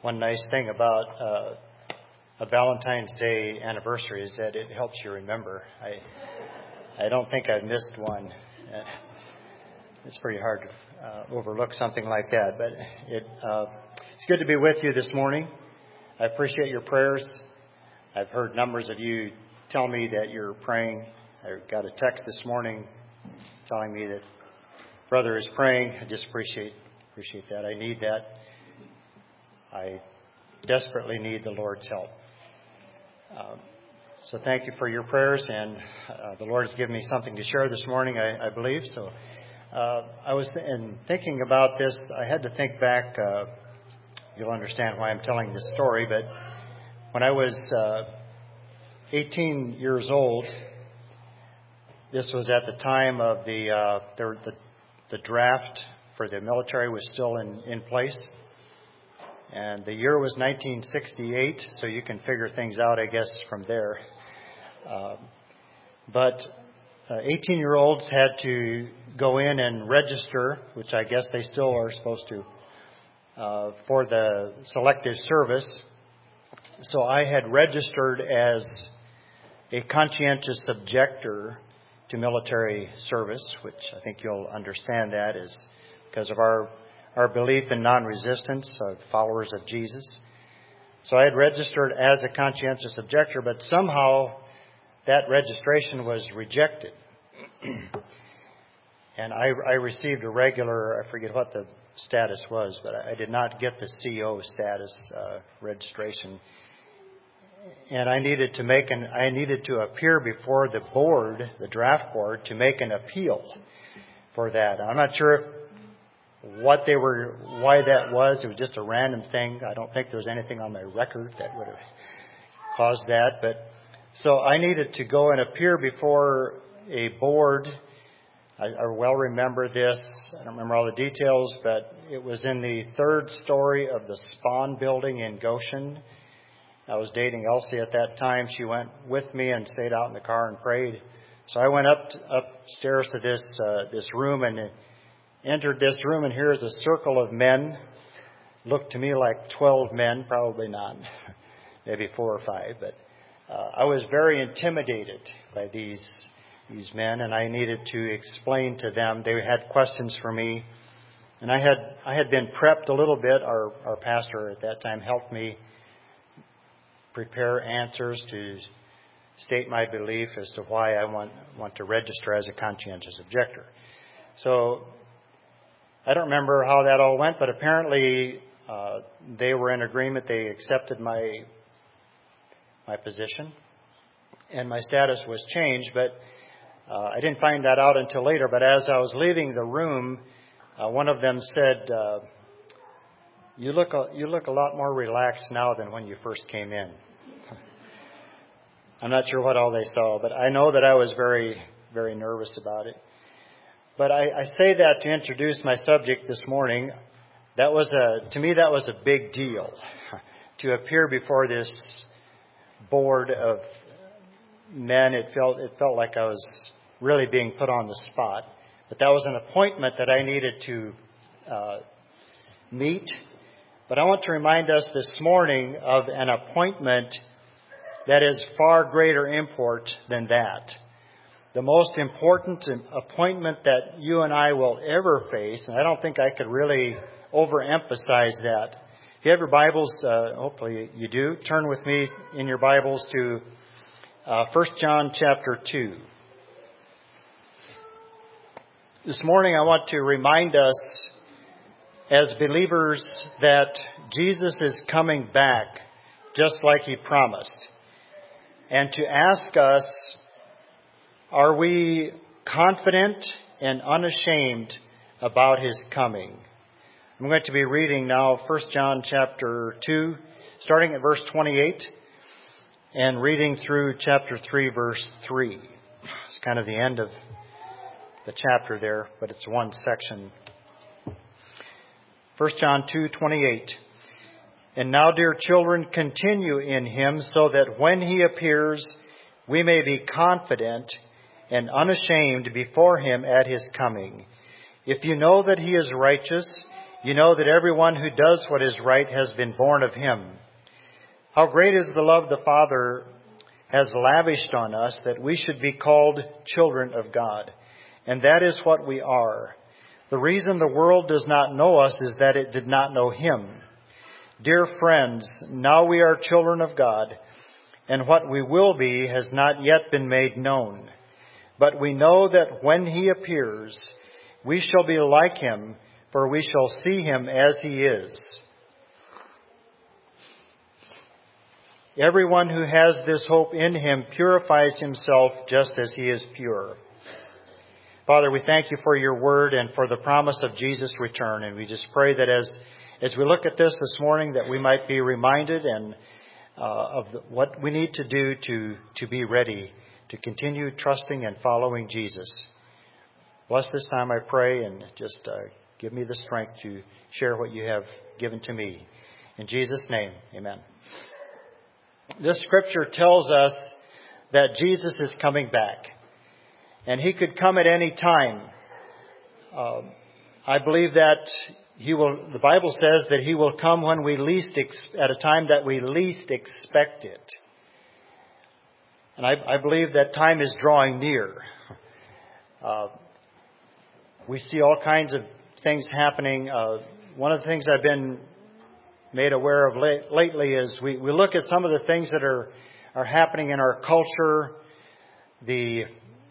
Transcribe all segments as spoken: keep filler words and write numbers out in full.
One nice thing about uh, a Valentine's Day anniversary is that it helps you remember. I I don't think I've missed one. It's pretty hard to uh, overlook something like that. But it uh, it's good to be with you this morning. I appreciate your prayers. I've heard numbers of you tell me that you're praying. I got a text this morning telling me that brother is praying. I just appreciate appreciate that. I need that. I desperately need the Lord's help. Um, so thank you for your prayers, and uh, the Lord has given me something to share this morning, I, I believe. So uh, I was th- in thinking about this. I had to think back. Uh, you'll understand why I'm telling this story, but when I was uh, eighteen years old, this was at the time of the, uh, the the the draft for the military was still in, in place. And the year was nineteen sixty-eight, so you can figure things out, I guess, from there. Um, but uh, eighteen-year-olds had to go in and register, which I guess they still are supposed to, uh, for the selective service. So I had registered as a conscientious objector to military service, which I think you'll understand that is because of our our belief in non-resistance of followers of Jesus. So I had registered as a conscientious objector, but somehow that registration was rejected. And I, I received a regular, I forget what the status was, but I did not get the C O status uh, registration. And I needed to make an, I needed to appear before the board, the draft board, to make an appeal for that. I'm not sure if what they were, why that was. It was just a random thing. I don't think there was anything on my record that would have caused that. But so I needed to go and appear before a board. I, I well remember this. I don't remember all the details, but it was in the third story of the Spahn building in Goshen. I was dating Elsie at that time. She went with me and stayed out in the car and prayed. So I went up to, upstairs to this uh, this room and entered this room, and here is a circle of men. Looked to me like twelve men, probably not, maybe four or five. But uh, I was very intimidated by these these men, and I needed to explain to them. They had questions for me, and I had I had been prepped a little bit. Our our pastor at that time helped me prepare answers to state my belief as to why I want want to register as a conscientious objector. So I don't remember how that all went, but apparently uh, they were in agreement. They accepted my my position, and my status was changed. But uh, I didn't find that out until later. But as I was leaving the room, uh, one of them said, uh, "You look a, you look a lot more relaxed now than when you first came in." I'm not sure what all they saw, but I know that I was very very nervous about it. But I, I say that to introduce my subject this morning. That was a, to me, that was a big deal to appear before this board of men. It felt, it felt like I was really being put on the spot. But that was an appointment that I needed to uh, meet. But I want to remind us this morning of an appointment that is far greater import than that. The most important appointment that you and I will ever face, and I don't think I could really overemphasize that. If you have your Bibles, uh, hopefully you do, turn with me in your Bibles to uh, First John chapter two. This morning I want to remind us as believers that Jesus is coming back just like He promised, and to ask us, are we confident and unashamed about His coming? I'm going to be reading now First John chapter two, starting at verse twenty-eight, and reading through chapter three, verse three. It's kind of the end of the chapter there, but it's one section. First John two twenty-eight. And now, dear children, continue in Him, so that when He appears, we may be confident and unashamed before Him at His coming. If you know that He is righteous, You know that everyone who does what is right has been born of Him. How great is the love the Father has lavished on us that we should be called children of God. And that is what we are. The reason the world does not know us is that it did not know Him. Dear friends, now we are children of God, and what we will be has not yet been made known. But we know that when He appears, we shall be like Him, for we shall see Him as He is. Everyone who has this hope in Him purifies himself just as He is pure. Father, we thank You for Your word and for the promise of Jesus' return. And we just pray that as, as we look at this this morning, that we might be reminded and uh, of the, what we need to do to, to be ready to continue trusting and following Jesus. Bless this time, I pray, and just uh, give me the strength to share what You have given to me. In Jesus' name, amen. This scripture tells us that Jesus is coming back. And He could come at any time. Uh, I believe that He will. The Bible says that He will come when we least ex- at a time that we least expect it. And I, I believe that time is drawing near. Uh, we see all kinds of things happening. Uh, one of the things I've been made aware of late, lately is we, we look at some of the things that are are happening in our culture. The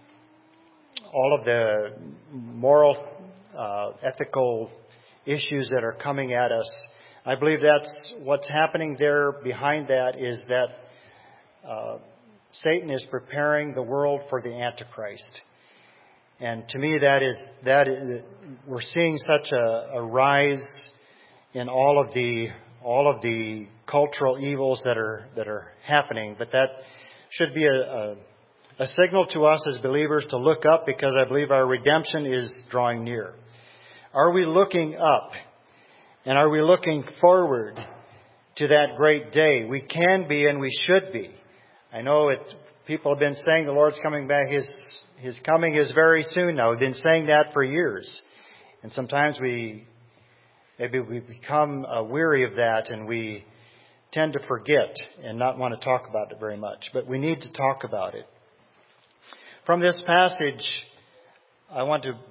all of the moral, uh, ethical issues that are coming at us. I believe that's what's happening there. Behind that is that uh, Satan is preparing the world for the Antichrist. And to me, that is that is, we're seeing such a, a rise in all of the all of the cultural evils that are that are happening. But that should be a, a A signal to us as believers to look up, because I believe our redemption is drawing near. Are we looking up? And are we looking forward to that great day? We can be and we should be. I know it. People have been saying the Lord's coming back. His, His coming is very soon now. We've been saying that for years. And sometimes we, maybe we become uh, weary of that, and we tend to forget and not want to talk about it very much. But we need to talk about it. From this passage, I want to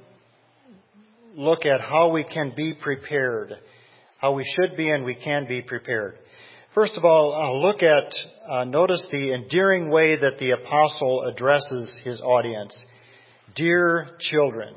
look at how we can be prepared, how we should be and we can be prepared. First of all, I'll look at, uh, notice the endearing way that the apostle addresses his audience. Dear children.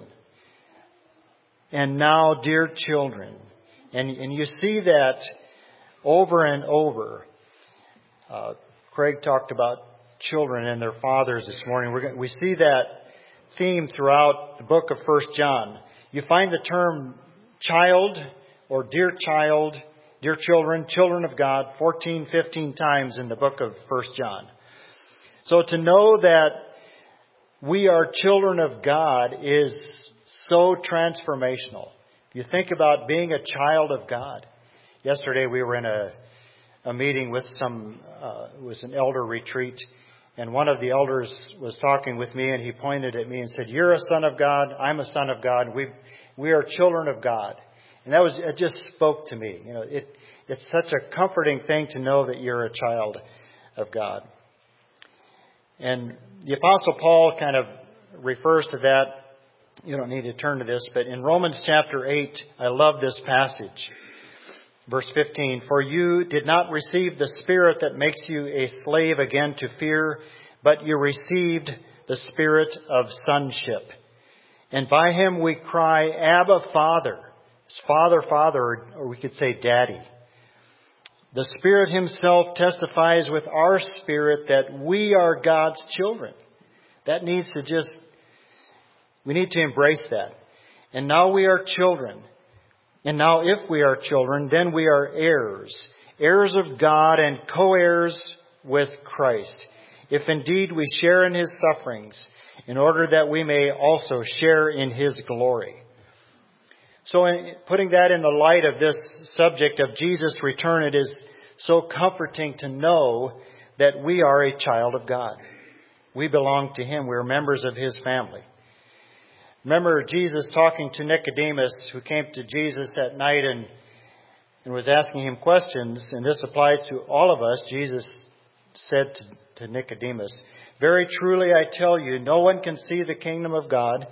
And now, dear children. And, and you see that over and over. Uh, Craig talked about children and their fathers this morning. We're going, we see that theme throughout the book of First John. You find the term child or dear child, dear children, children of God, fourteen, fifteen times in the book of First John. So to know that we are children of God is so transformational. If you think about being a child of God. Yesterday we were in a, a meeting with some, uh, it was an elder retreat. And one of the elders was talking with me, and he pointed at me and said, "You're a son of God. I'm a son of God. We we are children of God." And that was it. Just spoke to me. You know, it it's such a comforting thing to know that you're a child of God. And the Apostle Paul kind of refers to that. You don't need to turn to this, but in Romans chapter eight, I love this passage. Verse fifteen, "For you did not receive the Spirit that makes you a slave again to fear, but you received the Spirit of sonship. And by Him we cry, Abba, Father." It's Father, Father, or we could say Daddy. "The Spirit Himself testifies with our spirit that we are God's children." That needs to just, we need to embrace that. "And now we are children. And now if we are children, then we are heirs, heirs of God and co-heirs with Christ, if indeed we share in His sufferings, in order that we may also share in His glory." So in putting that in the light of this subject of Jesus' return, it is so comforting to know that we are a child of God. We belong to Him. We're members of His family. Remember Jesus talking to Nicodemus, who came to Jesus at night and, and was asking him questions, and this applied to all of us. Jesus said to, to Nicodemus, "Very truly I tell you, no one can see the kingdom of God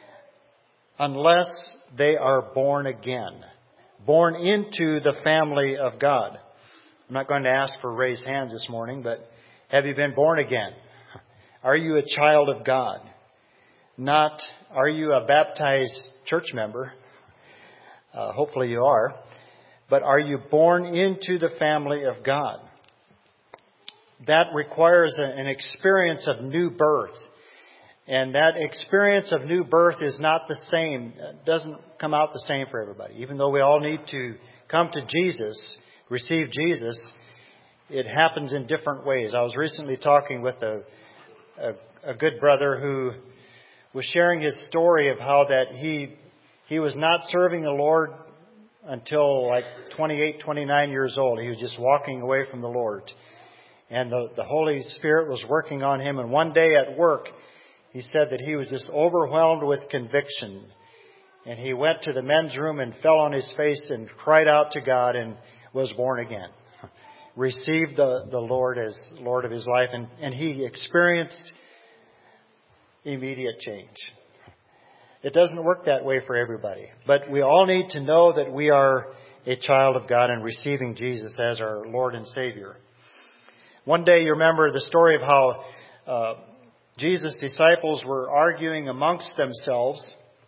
unless they are born again." Born into the family of God. I'm not going to ask for raised hands this morning, but have you been born again? Are you a child of God? Not, are you a baptized church member? Uh, hopefully you are. But are you born into the family of God? That requires a, an experience of new birth. And that experience of new birth is not the same. It doesn't come out the same for everybody. Even though we all need to come to Jesus, receive Jesus, it happens in different ways. I was recently talking with a, a, a good brother who was sharing his story of how that he he was not serving the Lord until like twenty-eight, twenty-nine years old. He was just walking away from the Lord. And the, the Holy Spirit was working on him. And one day at work, he said that he was just overwhelmed with conviction. And he went to the men's room and fell on his face and cried out to God and was born again. Received the, the Lord as Lord of his life. And, and he experienced immediate change. It doesn't work that way for everybody. But we all need to know that we are a child of God and receiving Jesus as our Lord and Savior. One day you remember the story of how uh, Jesus' disciples were arguing amongst themselves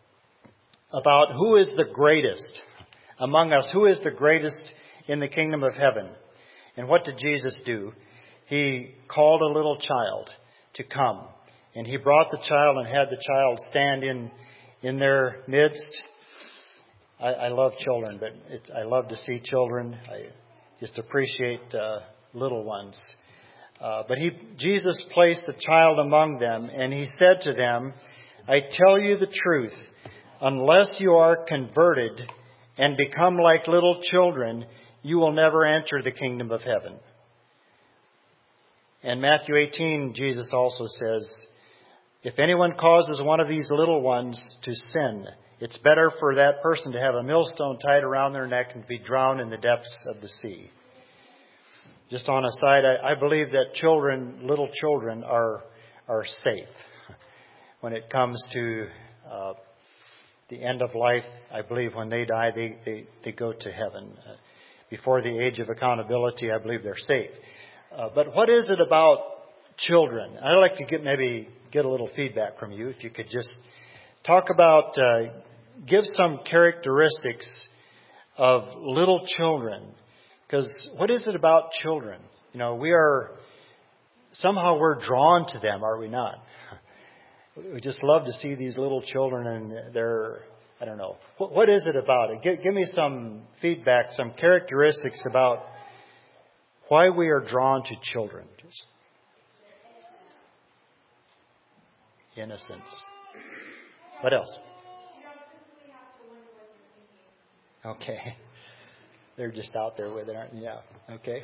about who is the greatest among us, who is the greatest in the kingdom of heaven. And what did Jesus do? He called a little child to come. And he brought the child and had the child stand in in their midst. I, I love children, but it's, I love to see children. I just appreciate uh, little ones. Uh, but he, Jesus placed the child among them, and he said to them, "I tell you the truth, unless you are converted and become like little children, you will never enter the kingdom of heaven." And Matthew eighteen, Jesus also says, "If anyone causes one of these little ones to sin, it's better for that person to have a millstone tied around their neck and be drowned in the depths of the sea." Just on a side, I, I believe that children, little children, are are safe when it comes to uh, the end of life. I believe when they die, they they, they go to heaven. Uh, before the age of accountability, I believe they're safe. Uh, but what is it about children? I'd like to get maybe get a little feedback from you. If you could just talk about, uh, give some characteristics of little children. Because what is it about children? You know, we are, somehow we're drawn to them, are we not? We just love to see these little children and they're, I don't know. What, what is it about it? Give, give me some feedback, some characteristics about why we are drawn to children. Just innocence. What else? Okay. They're just out there with it, aren't they? Yeah. Okay.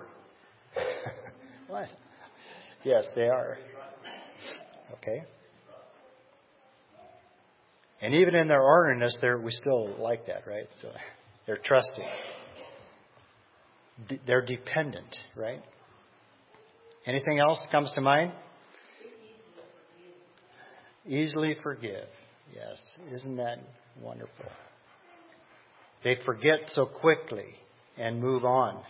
What? Yes, they are. Okay. And even in their orneriness, they're, we still like that, right? So they're trusting. D- they're dependent, right? Anything else that comes to mind? Easily forgive. Yes. Isn't that wonderful? They forget so quickly and move on.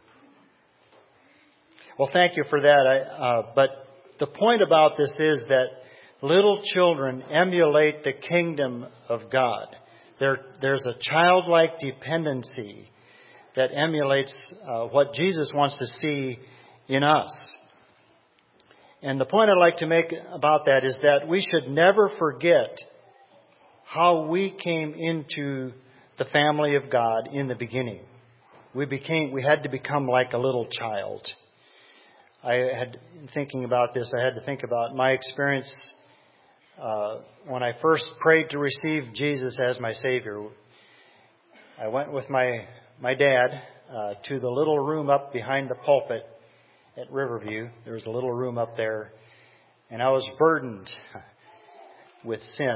Well, thank you for that. I, uh, but the point about this is that little children emulate the kingdom of God. There, there's a childlike dependency that emulates uh, what Jesus wants to see in us. And the point I'd like to make about that is that we should never forget how we came into the family of God in the beginning. We became, we had to become like a little child. I had, thinking about this, I had to think about my experience uh, when I first prayed to receive Jesus as my Savior. I went with my my dad uh, to the little room up behind the pulpit at Riverview. There was a little room up there, and I was burdened with sin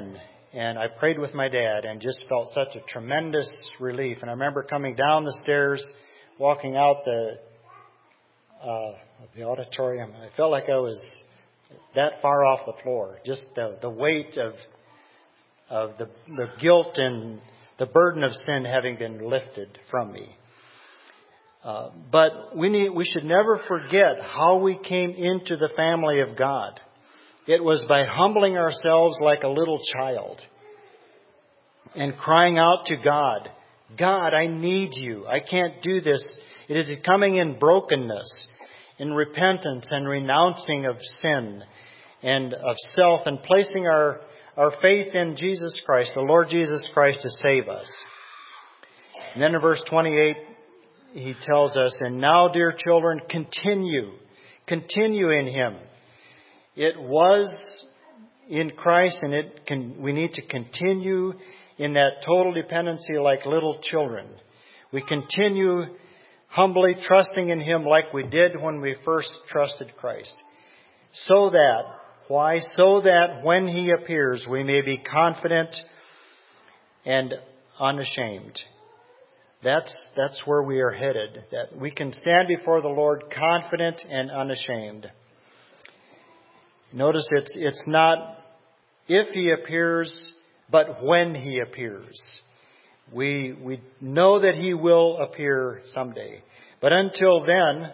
And I prayed with my dad and just felt such a tremendous relief. And I remember coming down the stairs, walking out the uh, the auditorium. I felt like I was that far off the floor. Just the, the weight of of the, the guilt and the burden of sin having been lifted from me. Uh, but we need we should never forget how we came into the family of God. It was by humbling ourselves like a little child and crying out to God, God, I need you. I can't do this. It is coming in brokenness, in repentance and renouncing of sin and of self, and placing our, our faith in Jesus Christ, the Lord Jesus Christ, to save us. And then in verse twenty-eight, he tells us, and now, dear children, continue. Continue in Him. It was in Christ, and it can, we need to continue in that total dependency like little children. We continue humbly trusting in Him like we did when we first trusted Christ. So that, why? So that when He appears, we may be confident and unashamed. That's, that's where we are headed. That we can stand before the Lord confident and unashamed. Notice it's, it's not if He appears, but when He appears. We, we know that He will appear someday. But until then,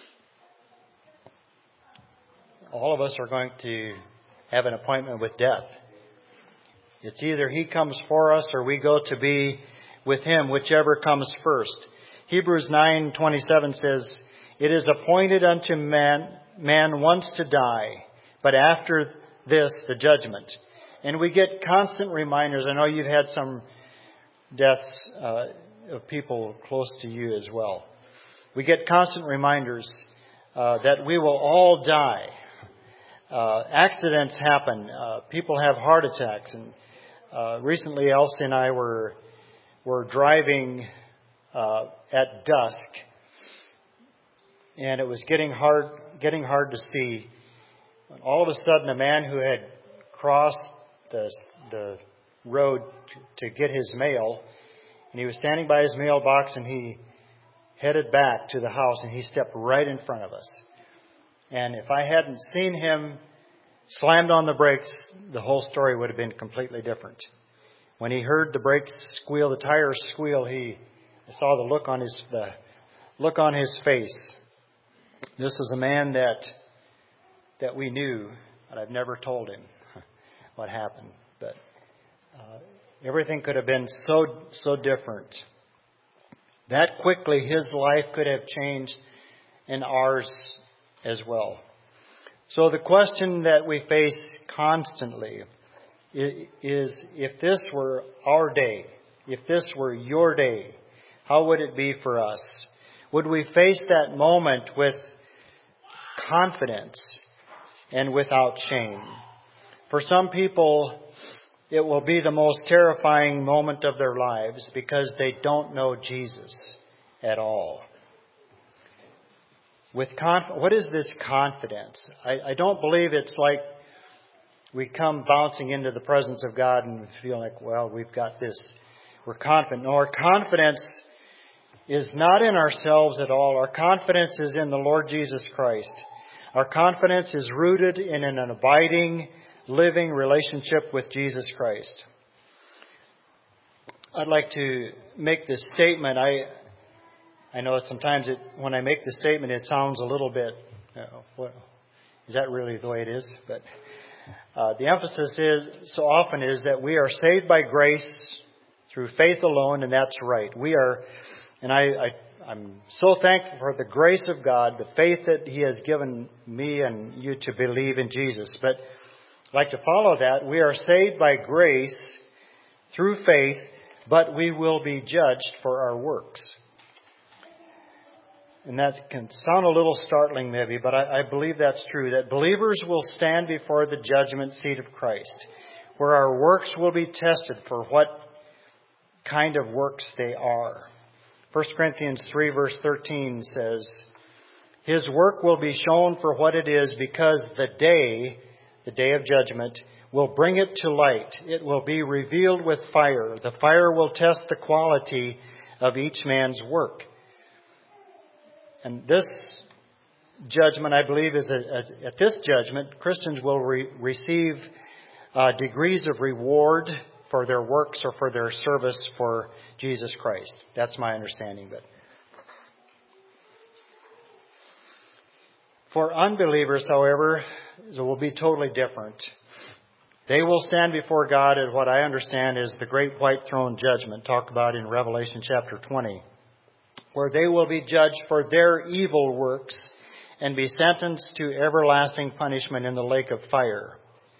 all of us are going to have an appointment with death. It's either He comes for us or we go to be with Him, whichever comes first. Hebrews nine twenty-seven says, it is appointed unto man, man once to die, but after this, the judgment. And we get constant reminders. I know you've had some deaths uh, of people close to you as well. We get constant reminders uh, that we will all die. Uh, accidents happen. Uh, people have heart attacks. And uh, recently, Elsie and I were were driving uh, at dusk, and it was getting hard getting hard to see. And all of a sudden, a man who had crossed the the road to, to get his mail, and he was standing by his mailbox, and he headed back to the house, and he stepped right in front of us. And if I hadn't seen him slammed on the brakes, the whole story would have been completely different. When he heard the brakes squeal, the tires squeal, he saw the look on his the look on his face. This was a man that that we knew, but I've never told him what happened. But uh, everything could have been so so different. That quickly, his life could have changed, and ours as well. So the question that we face constantly is, if this were our day, if this were your day, how would it be for us? Would we face that moment with confidence and without shame? For some people, it will be the most terrifying moment of their lives because they don't know Jesus at all. With conf- what is this confidence? I, I don't believe it's like we come bouncing into the presence of God and feel like, well, we've got this. We're confident. No, our confidence is not in ourselves at all. Our confidence is in the Lord Jesus Christ. Our confidence is rooted in an abiding, living relationship with Jesus Christ. I'd like to make this statement. I I know that sometimes it, when I make the statement, it sounds a little bit, you know, what, is that really the way it is? But uh, the emphasis is so often is that we are saved by grace through faith alone, and that's right. We are, and I, I I'm so thankful for the grace of God, the faith that He has given me and you to believe in Jesus. But I'd like to follow that. We are saved by grace through faith, but we will be judged for our works. And that can sound a little startling maybe, but I, I believe that's true, that believers will stand before the judgment seat of Christ, where our works will be tested for what kind of works they are. First Corinthians three verse thirteen says, His work will be shown for what it is, because the day, the day of judgment, will bring it to light. It will be revealed with fire. The fire will test the quality of each man's work. And this judgment, I believe, is a, a, at this judgment, Christians will re- receive uh, degrees of reward for their works or for their service for Jesus Christ. That's my understanding of it. For unbelievers, however, it will be totally different. They will stand before God at what I understand is the great white throne judgment talked about in Revelation chapter twenty, where they will be judged for their evil works and be sentenced to everlasting punishment in the lake of fire.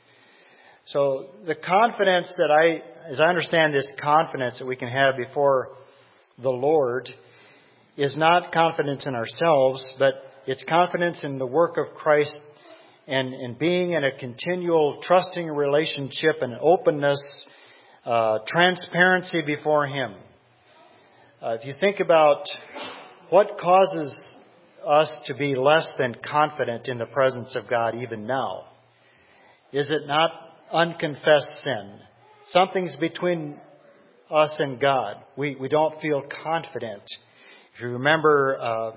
So the confidence that I, as I understand this confidence that we can have before the Lord is not confidence in ourselves, but it's confidence in the work of Christ and in being in a continual trusting relationship and openness, uh, transparency before Him. Uh, if you think about what causes us to be less than confident in the presence of God even now, is it not unconfessed sin? Something's between us and God. We we don't feel confident. If you remember uh,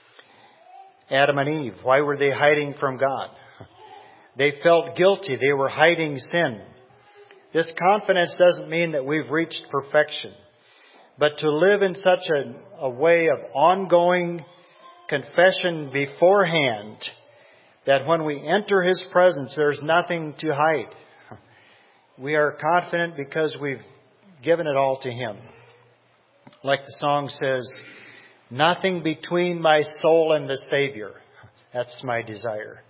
Adam and Eve, why were they hiding from God? They felt guilty. They were hiding sin. This confidence doesn't mean that we've reached perfection, but to live in such a, a way of ongoing confession beforehand that when we enter His presence, there's nothing to hide. We are confident because we've given it all to Him. Like the song says, nothing between my soul and the Savior. That's my desire.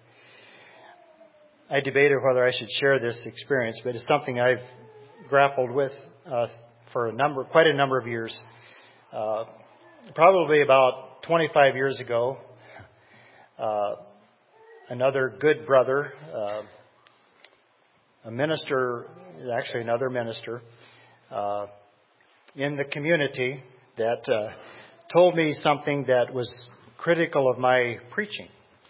I debated whether I should share this experience, but it's something I've grappled with uh, for a number, quite a number of years. Uh, probably about twenty-five years ago, uh, another good brother, uh, a minister, actually another minister, uh, in the community that uh, told me something that was critical of my preaching.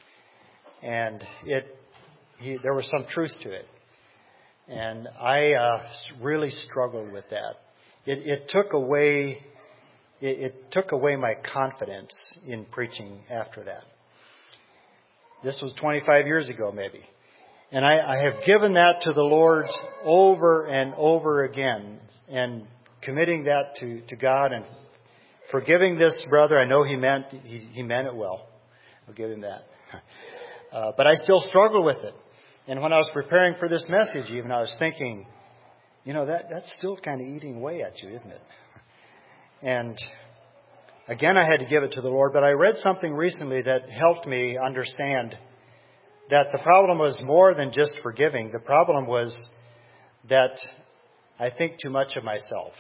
And it he, there was some truth to it. And I uh, really struggled with that. It, it took away it, it took away my confidence in preaching after that. This was twenty-five years ago, maybe. And I, I have given that to the Lord over and over again, and committing that to, to God and forgiving this brother. I know he meant he, he meant it well. I'll give him that. Uh, but I still struggle with it. And when I was preparing for this message, even I was thinking, you know, that that's still kind of eating away at you, isn't it? And again, I had to give it to the Lord. But I read something recently that helped me understand that the problem was more than just forgiving. The problem was that I think too much of myself.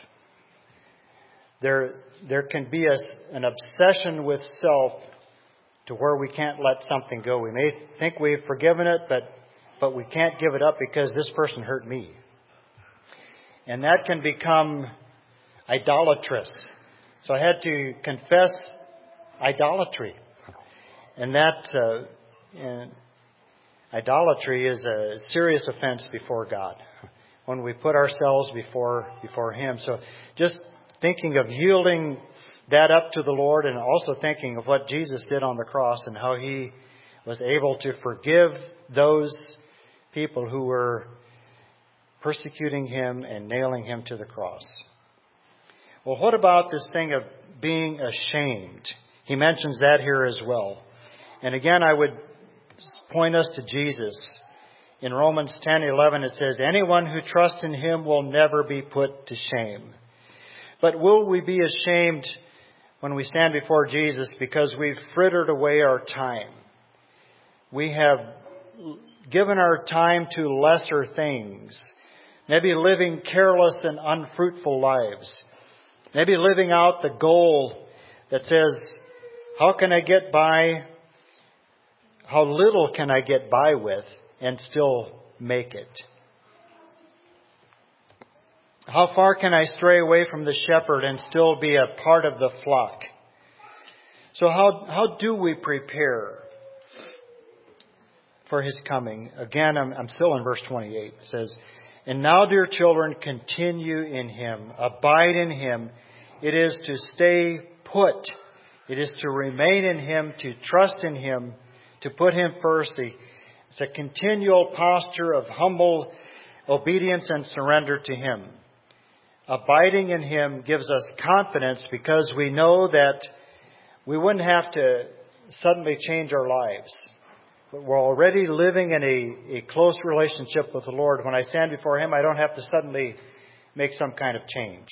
There, there can be a, an obsession with self to where we can't let something go. We may think we've forgiven it, but but we can't give it up because this person hurt me. And that can become idolatrous. So I had to confess idolatry. And that uh, and idolatry is a serious offense before God when we put ourselves before before Him. So just thinking of yielding that up to the Lord, and also thinking of what Jesus did on the cross and how He was able to forgive those people who were persecuting Him and nailing Him to the cross. Well, what about this thing of being ashamed? He mentions that here as well. And again, I would point us to Jesus. In Romans ten eleven, it says, anyone who trusts in Him will never be put to shame. But will we be ashamed when we stand before Jesus because we've frittered away our time? We have given our time to lesser things. Maybe living careless and unfruitful lives. Maybe living out the goal that says, how can I get by? How little can I get by with and still make it? How far can I stray away from the shepherd and still be a part of the flock? So how, how do we prepare for His coming. Again, I'm, I'm still in verse twenty-eight. It says, "And now, dear children, continue in Him, abide in Him." It is to stay put. It is to remain in Him, to trust in Him, to put Him first. It's a continual posture of humble obedience and surrender to Him. Abiding in Him gives us confidence because we know that we wouldn't have to suddenly change our lives. But we're already living in a, a close relationship with the Lord. When I stand before Him, I don't have to suddenly make some kind of change.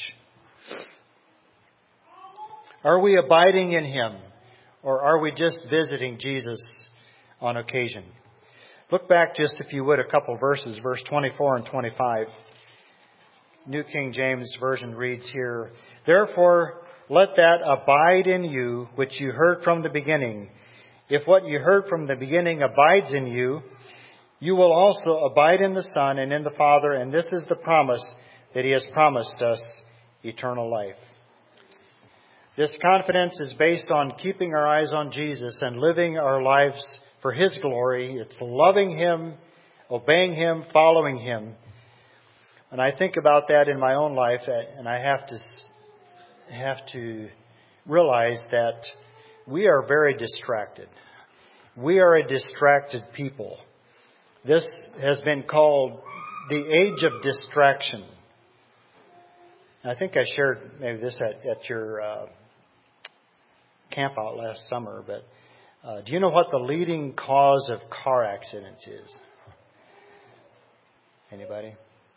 Are we abiding in Him, or are we just visiting Jesus on occasion? Look back just, if you would, a couple verses, verse twenty-four and twenty-five. New King James Version reads here, "Therefore, let that abide in you which you heard from the beginning. If what you heard from the beginning abides in you, you will also abide in the Son and in the Father, and this is the promise that He has promised us, eternal life." This confidence is based on keeping our eyes on Jesus and living our lives for His glory. It's loving Him, obeying Him, following Him. And I think about that in my own life, and I have to have to realize that we are very distracted. We are a distracted people. This has been called the age of distraction. I think I shared maybe this at, at your uh, camp out last summer, but uh, do you know what the leading cause of car accidents is? Anybody?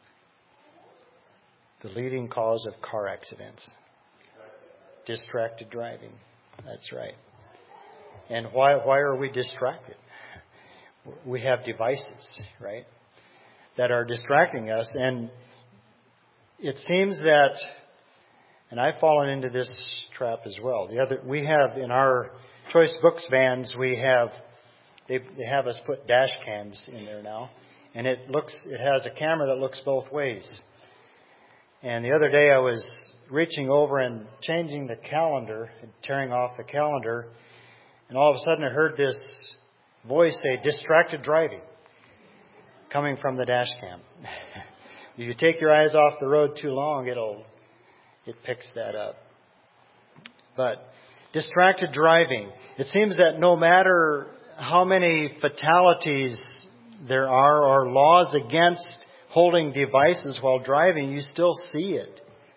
The leading cause of car accidents. Distracted driving. That's right. And why why are we distracted? We have devices, right, that are distracting us. And it seems that, and I've fallen into this trap as well. The other, we have in our Choice Books vans, we have they they have us put dash cams in there now, and it looks it has a camera that looks both ways. And the other day I was reaching over and changing the calendar, and tearing off the calendar, and all of a sudden I heard this voice say, "Distracted driving," coming from the dash cam. If you take your eyes off the road too long, it'll it picks that up. But distracted driving. It seems that no matter how many fatalities there are or laws against holding devices while driving, you still see it.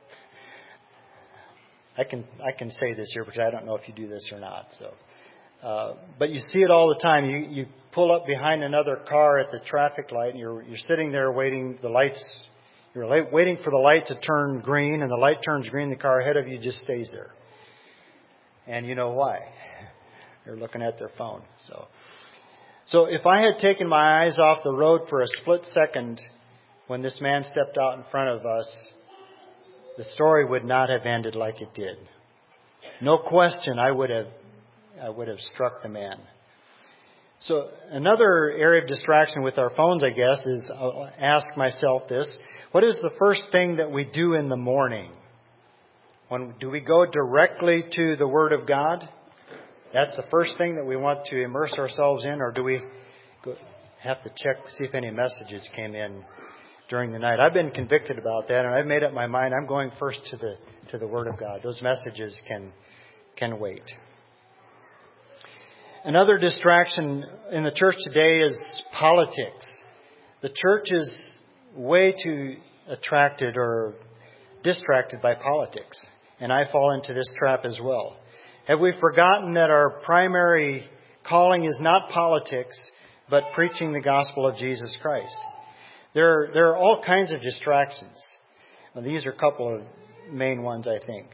I can I can say this here because I don't know if you do this or not. So, uh, but you see it all the time. You you pull up behind another car at the traffic light, and you're you're sitting there waiting. The lights you're late, waiting for the light to turn green, and the light turns green. The car ahead of you just stays there, and you know why? They're looking at their phone. So, so if I had taken my eyes off the road for a split second when this man stepped out in front of us, the story would not have ended like it did. No question, I would have, I would have struck the man. So another area of distraction with our phones, I guess, is I'll ask myself this: what is the first thing that we do in the morning? When do we go directly to the Word of God? That's the first thing that we want to immerse ourselves in, or do we go, have to check see if any messages came in during the night? I've been convicted about that, and I've made up my mind. I'm going first to the to the Word of God. Those messages can can wait. Another distraction in the church today is politics. The church is way too attracted or distracted by politics, and I fall into this trap as well. Have we forgotten that our primary calling is not politics, but preaching the gospel of Jesus Christ? There, there are all kinds of distractions. Now, these are a couple of main ones, I think.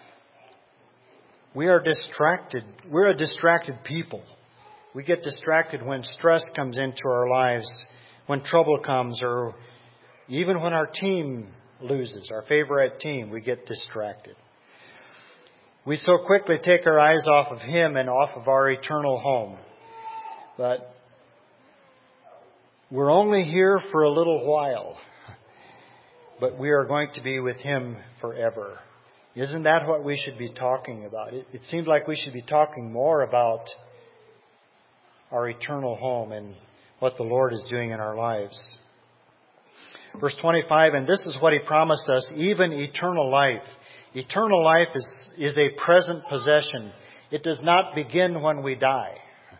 We are distracted. We're a distracted people. We get distracted when stress comes into our lives, when trouble comes, or even when our team loses, our favorite team, we get distracted. We so quickly take our eyes off of Him and off of our eternal home. But we're only here for a little while, but we are going to be with Him forever. Isn't that what we should be talking about? It, it seems like we should be talking more about our eternal home and what the Lord is doing in our lives. Verse twenty-five, and this is what He promised us, even eternal life. Eternal life is, is a present possession. It does not begin when we die.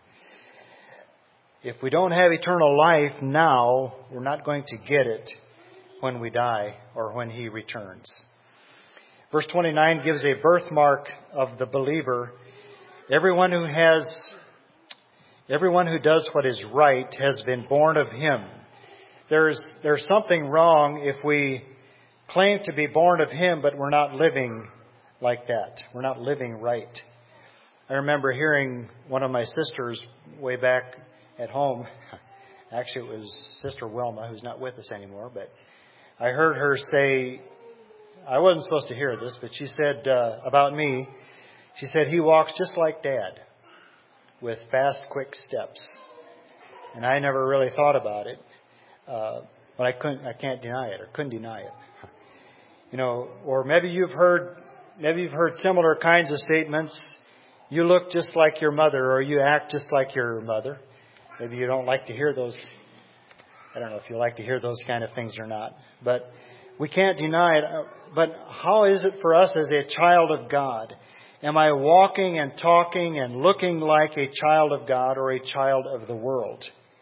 If we don't have eternal life now, we're not going to get it when we die or when He returns. Verse twenty-nine gives a birthmark of the believer. Everyone who has, everyone who does what is right has been born of Him. There's, there's something wrong if we claim to be born of Him, but we're not living like that. We're not living right. I remember hearing one of my sisters way back at home. Actually, it was Sister Wilma, who's not with us anymore, but I heard her say, I wasn't supposed to hear this, but she said uh, about me, she said, he walks just like Dad, with fast, quick steps. And I never really thought about it, uh, but I couldn't, I can't deny it, or couldn't deny it. You know, or maybe you've heard, maybe you've heard similar kinds of statements. You look just like your mother, or you act just like your mother. Maybe you don't like to hear those. I don't know if you like to hear those kind of things or not, but we can't deny it. But how is it for us as a child of God? Am I walking and talking and looking like a child of God or a child of the world?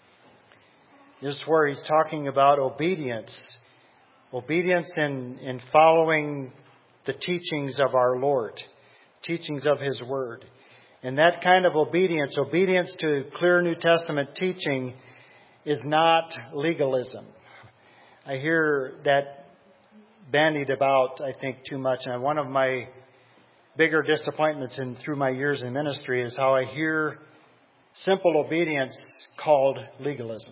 This is where he's talking about obedience. Obedience in, in following the teachings of our Lord, teachings of His Word. And that kind of obedience, obedience to clear New Testament teaching, is not legalism. I hear that bandied about, I think, too much. And one of my bigger disappointments in through my years in ministry is how I hear simple obedience called legalism.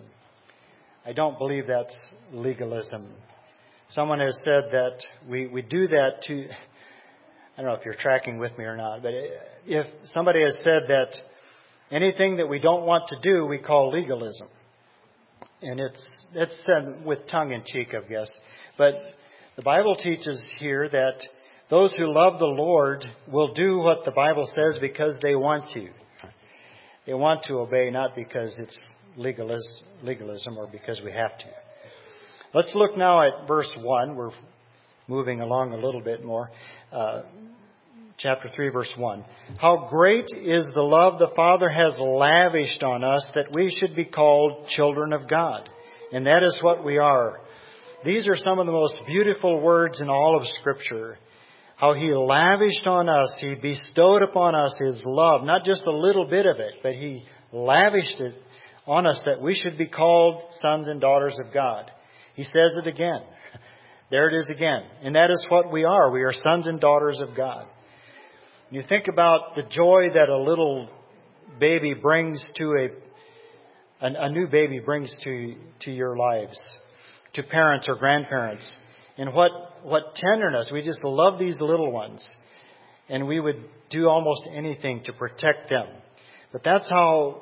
I don't believe that's legalism. Someone has said that we, we do that to, I don't know if you're tracking with me or not, but if somebody has said that anything that we don't want to do, we call legalism. And it's, it's said with tongue in cheek, I guess. But the Bible teaches here that those who love the Lord will do what the Bible says because they want to. They want to obey, not because it's legalism or because we have to. Let's look now at verse one. We're moving along a little bit more. Uh, chapter three, verse one. How great is the love the Father has lavished on us that we should be called children of God. And that is what we are. These are some of the most beautiful words in all of Scripture. How He lavished on us, He bestowed upon us His love, not just a little bit of it, but He lavished it on us that we should be called sons and daughters of God. He says it again. There it is again. And that is what we are. We are sons and daughters of God. You think about the joy that a little baby brings to a, a, a new baby brings to, to your lives, to parents or grandparents. And what, what tenderness. We just love these little ones. And we would do almost anything to protect them. But that's how,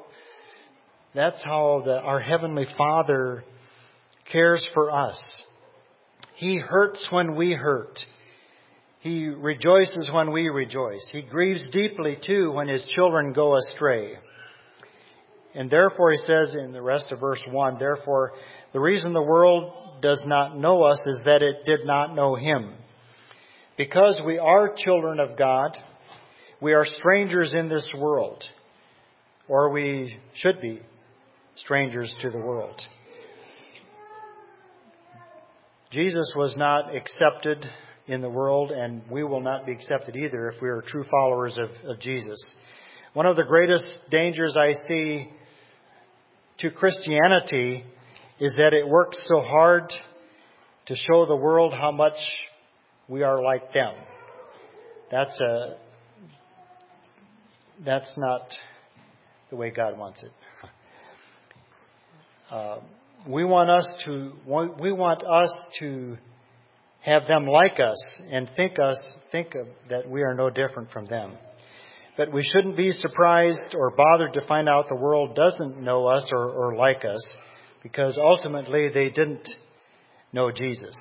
that's how the, our Heavenly Father cares for us. He hurts when we hurt. He rejoices when we rejoice. He grieves deeply, too, when His children go astray. And therefore, he says in the rest of verse one, therefore, the reason the world does not know us is that it did not know Him. Because we are children of God, we are strangers in this world. Or we should be strangers to the world. Jesus was not accepted in the world, and we will not be accepted either if we are true followers of, of Jesus. One of the greatest dangers I see to Christianity is that it works so hard to show the world how much we are like them. That's a that's not the way God wants it. Uh, we want us to we want us to have them like us and think us think of, that we are no different from them. But we shouldn't be surprised or bothered to find out the world doesn't know us or, or like us, because ultimately they didn't know Jesus.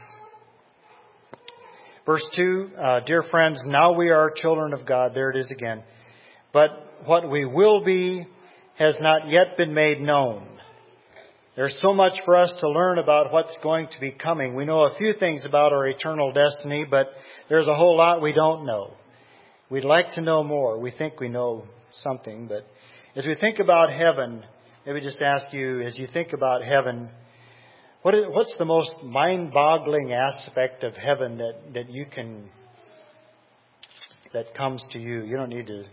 Verse two, uh, dear friends, now we are children of God. There it is again. But what we will be has not yet been made known. There's so much for us to learn about what's going to be coming. We know a few things about our eternal destiny, but there's a whole lot we don't know. We'd like to know more. We think we know something, but as we think about heaven, maybe just ask you, as you think about heaven, what is, what's the most mind-boggling aspect of heaven that, that you can, that comes to you? You don't need to,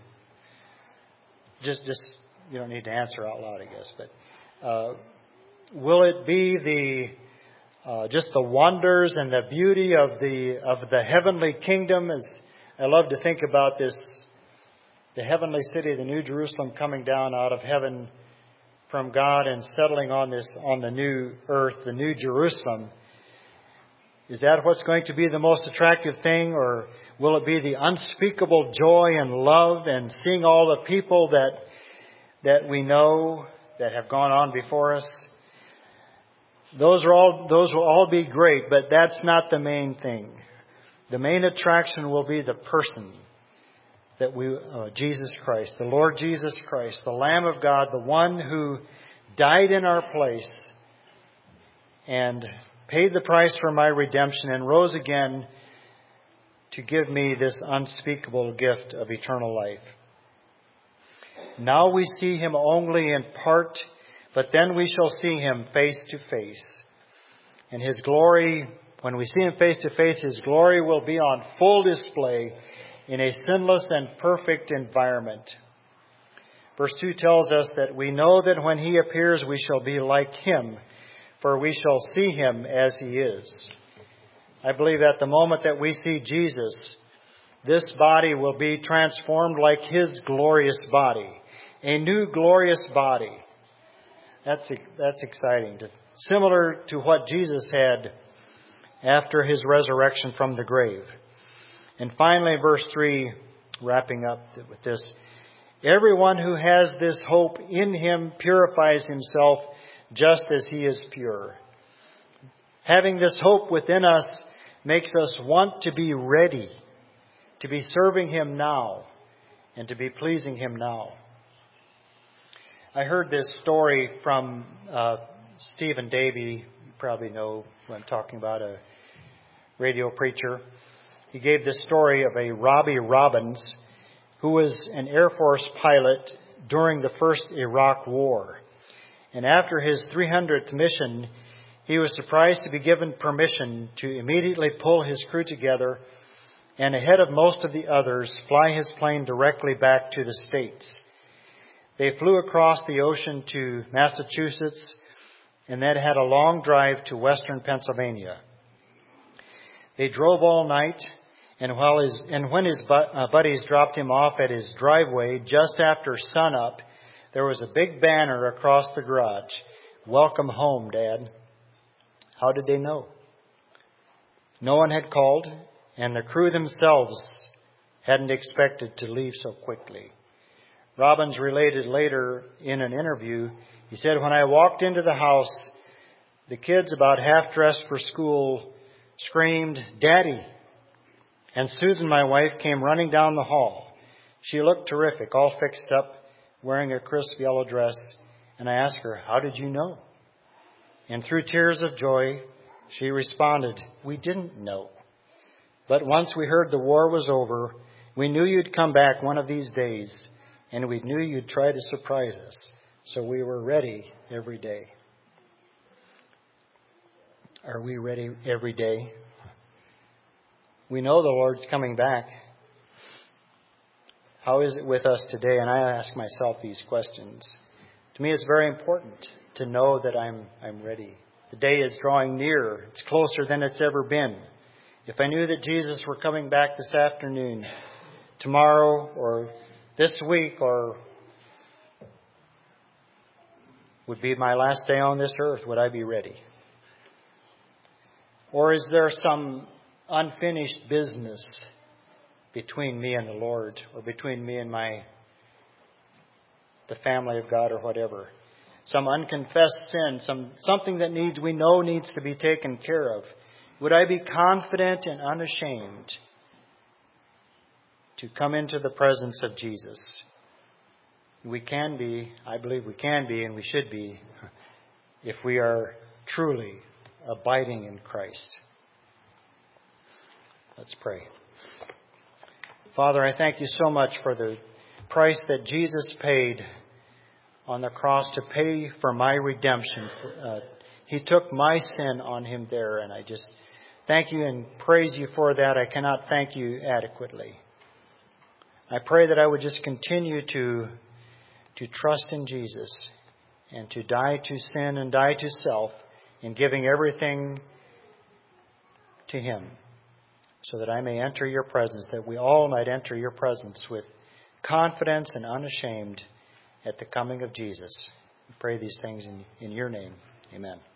just, just, you don't need to answer out loud, I guess, but, uh, will it be the, uh, just the wonders and the beauty of the, of the heavenly kingdom? As I love to think about this, the heavenly city, the New Jerusalem coming down out of heaven from God and settling on this, on the new earth, the New Jerusalem. Is that what's going to be the most attractive thing, or will it be the unspeakable joy and love and seeing all the people that, that we know that have gone on before us? Those are all, those will all be great, but that's not the main thing. The main attraction will be the person that we, uh, Jesus Christ, the Lord Jesus Christ, the Lamb of God, the one who died in our place and paid the price for my redemption and rose again to give me this unspeakable gift of eternal life. Now we see Him only in part, but then we shall see Him face to face. And His glory, when we see Him face to face, His glory will be on full display in a sinless and perfect environment. Verse two tells us that we know that when He appears, we shall be like Him, for we shall see Him as He is. I believe at the moment that we see Jesus, this body will be transformed like His glorious body. A new glorious body. That's, that's exciting. Similar to what Jesus had after His resurrection from the grave. And finally, verse three, wrapping up with this. Everyone who has this hope in Him purifies himself just as He is pure. Having this hope within us makes us want to be ready, to be serving Him now, and to be pleasing Him now. I heard this story from uh, Stephen Davey. You probably know who I'm talking about, a radio preacher. He gave this story of a Robbie Robbins, who was an Air Force pilot during the first Iraq War. And after his three hundredth mission, he was surprised to be given permission to immediately pull his crew together and, ahead of most of the others, fly his plane directly back to the States. They flew across the ocean to Massachusetts and then had a long drive to western Pennsylvania. They drove all night, and while his and when his buddies dropped him off at his driveway just after sunup, there was a big banner across the garage. "Welcome home, Dad." How did they know? No one had called, and the crew themselves hadn't expected to leave so quickly. Robbins related later in an interview, he said, "When I walked into the house, the kids about half dressed for school screamed, 'Daddy!' And Susan, my wife, came running down the hall. She looked terrific, all fixed up, wearing a crisp yellow dress. And I asked her, 'How did you know?' And through tears of joy, she responded, 'We didn't know. But once we heard the war was over, we knew you'd come back one of these days, and we knew you'd try to surprise us. So we were ready every day.'" Are we ready every day? We know the Lord's coming back. How is it with us today? And I ask myself these questions. To me, it's very important to know that I'm I'm ready. The day is drawing near. It's closer than it's ever been. If I knew that Jesus were coming back this afternoon, tomorrow, or this week, or would be my last day on this earth, would I be ready? Or is there some unfinished business between me and the Lord, or between me and my the family of God, or whatever? Some unconfessed sin, some something that needs we know needs to be taken care of. Would I be confident and unashamed to come into the presence of Jesus? We can be, I believe we can be, and we should be if we are truly abiding in Christ. Let's pray. Father, I thank you so much for the price that Jesus paid on the cross to pay for my redemption. Uh, he took my sin on him there, and I just thank you and praise you for that. I cannot thank you adequately. I pray that I would just continue to, to trust in Jesus and to die to sin and die to self in giving everything to Him, so that I may enter your presence, that we all might enter your presence with confidence and unashamed at the coming of Jesus. We pray these things in, in your name. Amen.